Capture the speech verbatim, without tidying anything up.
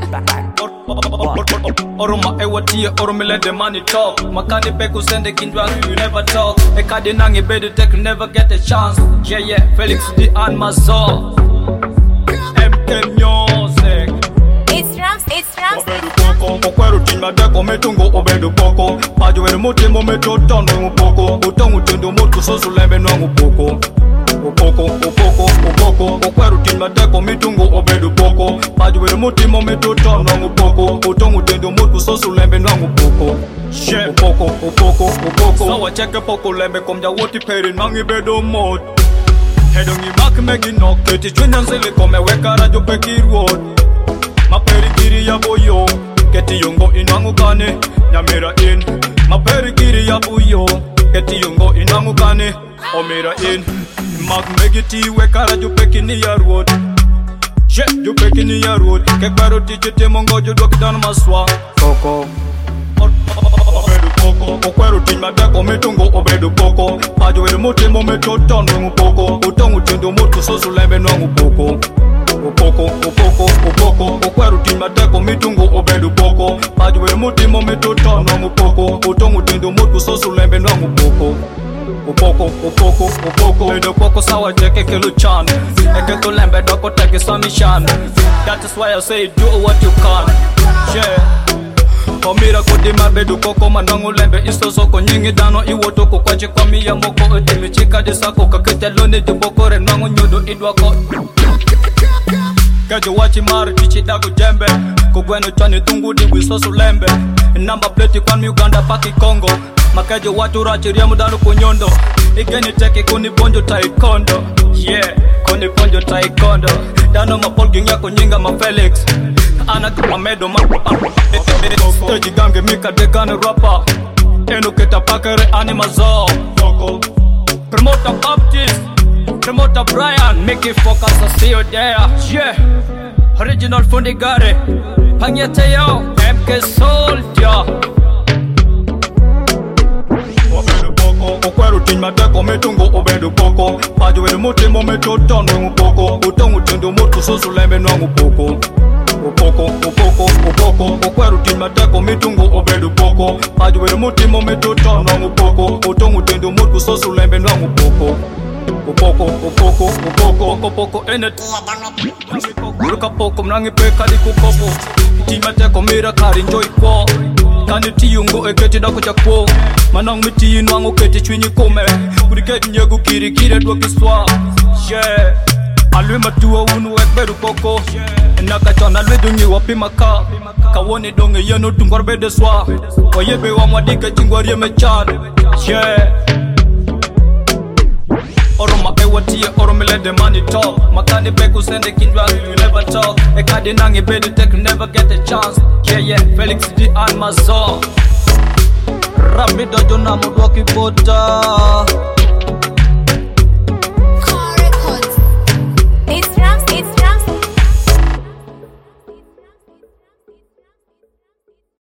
Oruma ewatia oruma let the money talk. Makani beku sende kindwa you never talk. Ekade nangi bedi tek never get a chance. Yeah yeah, Felix the Anmazo. M K Music. It's Rams, it's Rams. Obedu poko, okweru tinma deko metungo obedu poko. Pajo wele muti mo metoto no poko. Utongu tendo mutu sosu lembe no poko. Opoko, opoko, opoko, okweru tinma deko metungo obedu poko. Pajo wele muti mo metoto no poko. Utongu tendo mutu sosu lembe no poko. Yeah, opoko, opoko, opoko. Sawa cheke poko lembe komja woti peri nangi bedo mod. Hedongi mak megi nok keti chwinyan sili kome weka rajo peki road. Maperi kiri ya boyo keti yongo inangu kane nyamera in. Maperi kiri ya boyo keti yongo inangu kane omera in. Mak megi ti weka rajo peki ni ya road. Yeah, jo peki ni ya road. Kekwaro tichete mongo jo doki dan maswa Koko Obedu poko, okweru tinma deko metungo obedu poko. Pajo wele muti mo metoto nungu poko. Utongu tendo mutu sosu lembe nungu poko. Opoko, opoko, opoko, okweru tinma deko metungo obedu poko. Pajo wele muti mo metoto nungu poko. Utongu tendo mutu sosu lembe nungu poko. Opoko, opoko, opoko. Bedo poko sawa jeke kelu chan. Eke to lembe doko teke samishan. That is why I say do what you can. Yeah. Komira kodi mabedu koko manangu lembe iso soko nyingi dano iwoto ko kwachi kwa miya moko edimi chika disako kakete loni diboko re nangu nyodo idwako Kajo wachi mari tichi dago jembe Kugweno chani dungu di wisosu lembe Namba pleti kwa mi Uganda paki Kongo Makajo watu rachi riamu dano kunyondo Igeni teki kuni bonjo taikondo Yeah, kuni bonjo taikondo Dano mapol gingia kunyinga ma Felix Ana kwa medo ma Stage gange mika dekane rapper Eno keta pakere Animazo Promoter Baptist Promoter Brian Make it focus, I see you there Yeah Original Fundigare Panyete yo M K Soldier Obedu poko Okweru tinma deko metungo obedu poko Pajo wele muti mo metoto nungu poko Utongu tendo mutu sosu lembe nungu poko Opoko, opoko, opoko, okweru tinma deko metungo obedu poko. Pajo wele muti mo metoto nungu poko. Utongu tendo mutu sosu lembe nungu poko. Opoko, opoko, opoko, opoko, poko ene Luka poko mnangi peka di kukopo Tima teko mira kari enjoy kwa Kani tiyungo eketi dako chakwo Manang miti inwango keti chwinyi kome Kuriketi nyegu kiri kire dwa kiswa Yeah Alwe matua unu ekbedu poko Naka chana lwedu nyi wapima ka Kawone donge yeno tungwar bede swa Wayebe wa mwadika chingwari ye mechan Yeah Oruma ewatia oruma let the money talk. Makani beku sende kindwa you never talk. Ekade nangi bedi tek never get a chance. Yeah yeah, Felix the Anmazo. Ramido jona mudwaki bota